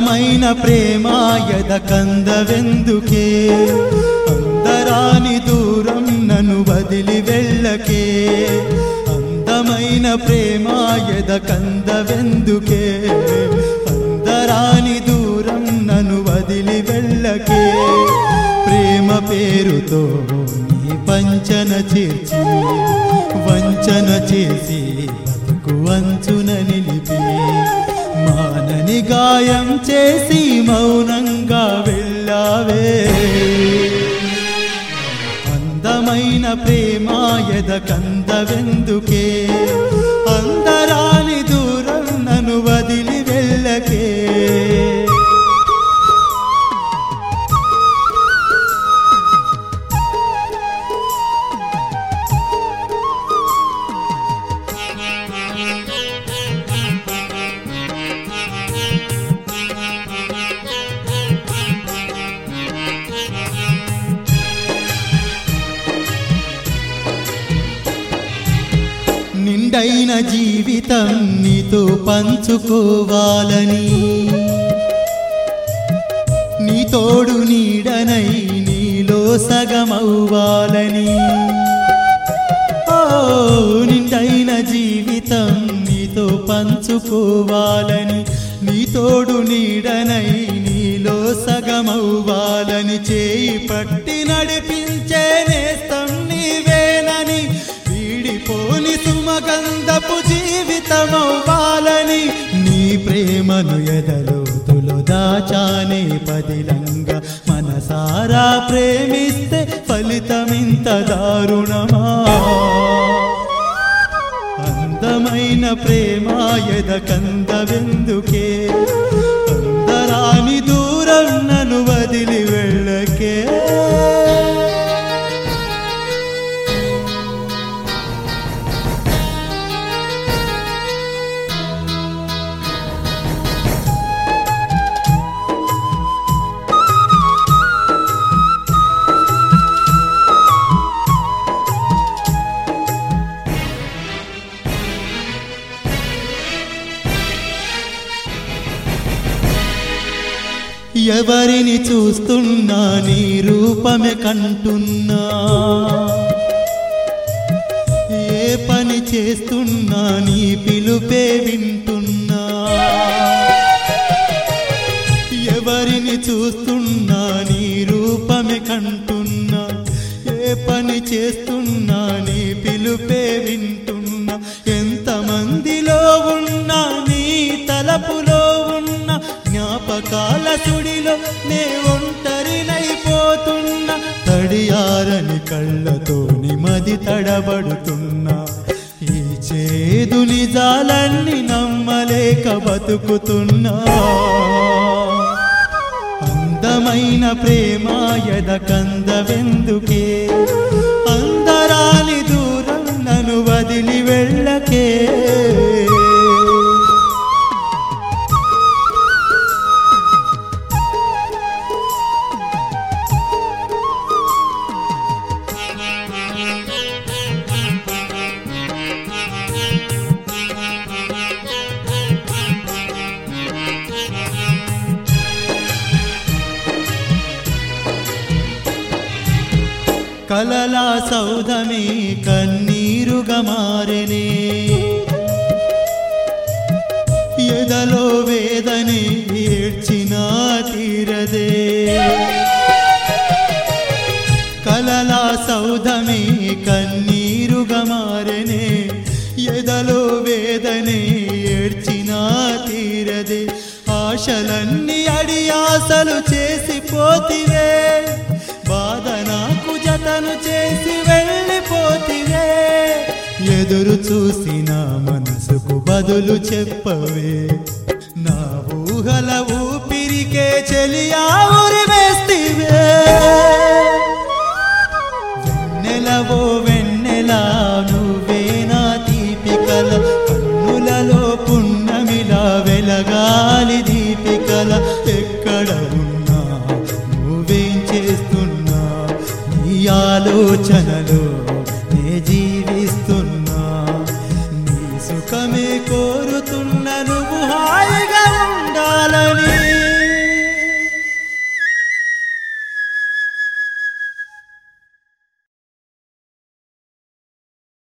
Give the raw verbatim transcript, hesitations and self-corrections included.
అందమైన ప్రేమ ఎదకందవెందుకే అందరాని దూరం నన్ను వదిలి వెళ్ళకే అందమైన ప్రేమ ఎదకందవెందుకే అందరాని దూరం నన్ను వదిలి వెళ్ళకే ప్రేమ పేరుతో నీ పంచన చేర్చి వంచన చేసి బతుకు అంచున నిలిపి మానని గాయం చేసి మౌనంగా వెళ్ళావే అందమైన ప్రేమ ఎదకందవెందుకే అందరాని దూరం నన్ను వదిలి వెళ్ళకే నిండైన జీవితం నీతో పంచుకోవాలని నీ తోడు నీడనై నీలో సగమవ్వాలని ఓ నిండైన జీవితం నీతో పంచుకోవాలని నీ తోడు నీడనై నీలో సగమవ్వాలని చేయి పట్టి నడిపించే నేస్తం నీవేనని వీడిపోని సుమగంధపు జీవితమవ్వాలని నీ ప్రేమను ఎదలోతులో దాచానే పదిలంగా మనసారా ప్రేమిస్తే ఫలితమింత దారుణమా అందమైన ప్రేమ ఎదకందవెందుకే అందరాని దూరం నన్ను వదిలి వెళ్ళకే ఎవరిని చూస్తున్నా నీ రూపమే కంటున్నా ఏ పని చేస్తున్నా నీ పిలుపే వింటున్నా ఎవరిని చూస్తున్నా నీ రూపమే కంటున్నా ఏ పని చేస్తున్నా నీ పిలుపే వింటున్నా ఎంతమందిలో ఉన్నా నీ తలపులో ఉన్నా జ్ఞాపకాల సుడిలో నే ఒంటరినైపోతున్నా తడియారని కళ్ళతో నిమది తడబడుతున్నా ఈ చేదు నిజాలన్నీ నమ్మలేక బతుకుతున్నా అందమైన ప్రేమ ఎదకందవెందుకే అందరాని దూరం నన్ను వదిలి వెళ్ళకే కలలా సౌధమే కన్నీరుగా మారెనే ఎదలో వేదనే ఏడ్చినా తీరదే కలలా సౌధమే కన్నీరుగా మారెనే ఎదలో వేదనే ఏడ్చినా తీరదే ఆశలన్నీ అడియాసలు చేసిపోతివే బాధ నాకు జతను చేసి వెళ్ళిపోతివే ఎదురు చూసిన మనసుకు బదులు చెప్పవే నా ఊహల ఊపిరికే చెలియా ఉరివేస్తివే వెన్నెలవో వెన్నెలా నువ్వే నా దీపికల కన్నులలో పున్నమిలా వెలగాలి దీపికల ఎక్కడ ఉన్నా నువ్వేం చేస్తున్నా నీ ఆలోచనలో